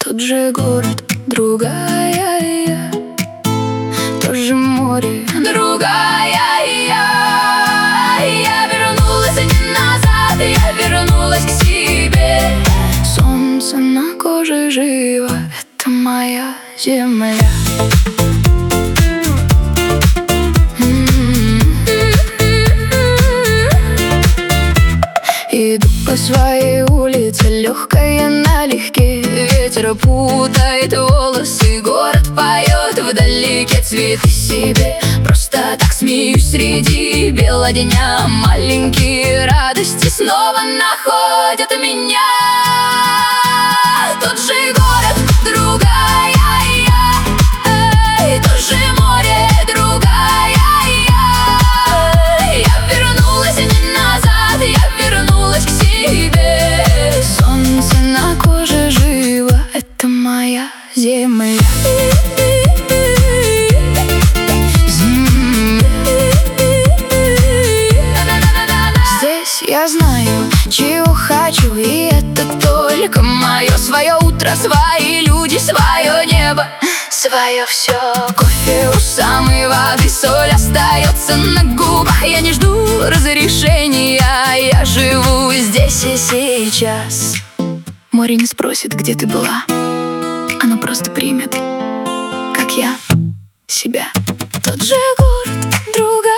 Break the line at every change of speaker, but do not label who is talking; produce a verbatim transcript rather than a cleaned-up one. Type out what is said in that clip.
Тот же город, другая я, то же море, другая я. Я вернулась не назад, я вернулась к себе. Солнце на коже живо, это моя земля. Иду по своей улице, легкая налегке. Ветер путает волосы, город поет вдалеке. Цветы себе, просто так смеюсь среди бела дня. Маленькие радости снова находят меня. Тот же город, другая я, эй, тот же море, другая я. Я вернулась не назад, я вернулась к себе. Солнце на коже живо, это моя земля. Здесь я знаю, чего хочу, и это только мое. Свое утро, свои люди, свое небо, свое все. Кофе у самой воды, соль остается на губах. Я не жду разрешения, я живу здесь и сейчас. Море не спросит, где ты была, оно просто примет, как я, себя. Тот же город, другая